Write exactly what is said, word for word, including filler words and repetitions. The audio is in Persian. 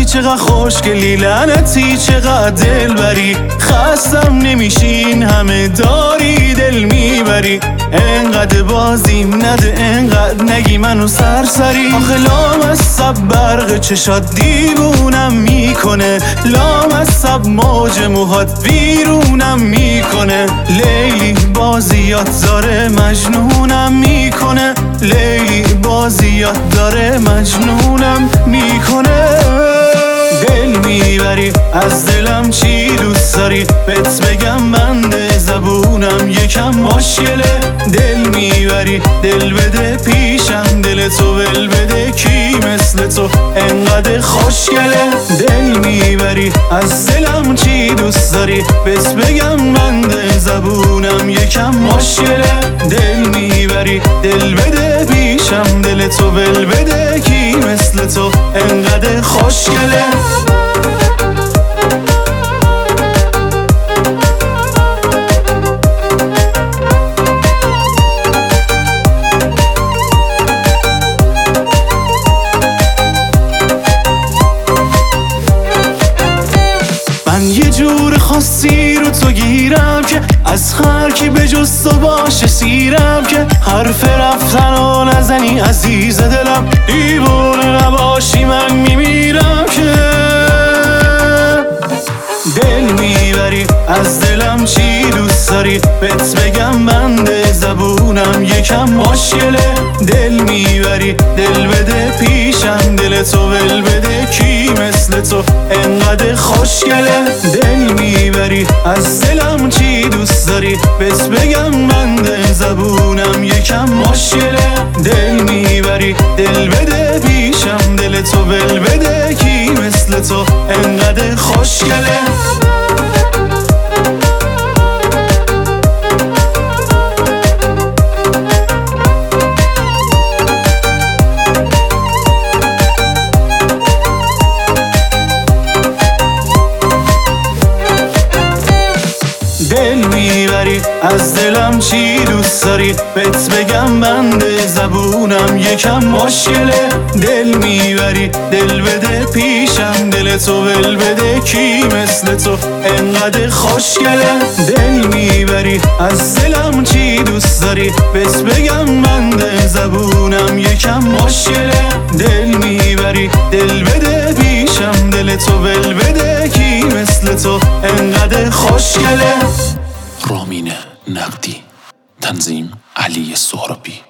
چقدر خوشگلی، لعنتی چقدر دلبری، خستم نمیشین همه داری دل میبری. انقدر بازیم نده، انقدر نگی منو سرسری. آخه لامصب برق چشات دیوونم میکنه، لامصب موج موهات بیرونم میکنه. لیلی بازیات داره مجنونم میکنه، لیلی بازیات داره مجنونم میکنه. دل میبری از دلم چی دوست داری، بهت بگم بنده زبونم یکم مشکله. دل میبری دل بده پیشم، دل تو ول بده کی مثل تو انقدر خوشگله. دل میبری از دلم چی دوست داری، بهت بگم بنده زبونم یکم مشکله. دل میبری دل بده پیشم، دل تو ول بده کی مثل تو انقدر خوشگله. یه جور خاصی رو تو گیرم که از هر کی به جز تو باشه سیرم، که حرف رفتن و نزنی عزیز دلم، دیوونه نباشی من میمیرم. که دل میبری از دلم چی دوست داری، بهت بگم بنده زبونم یکم مشکله. دل میبری دل بده پیشم، دل تو ول بده کی مثل تو انقدر خوشگله. دل میبری از دلم چی دوست داری، بهت بگم بنده زبونم یکم مشکله. دل میبری دل بده پیشم، دل تو ول بده کی مثل تو انقدر خوشگله. دل میبری از دلم چی دوست داری، بهت بگم بنده زبونم یکم مشکله. دل میبری دل بده پیشم، دل تو ول بده کی مثل تو انقدر خوشگله. دل میبری از دلم چی دوست داری، بهت بگم بنده زبونم یکم مشکله. دل میبری دل بده پیشم، دل تو ول بده کی مثل تو انقدر خوشگله. رامین نقدی، تنظیم علی سهرابی.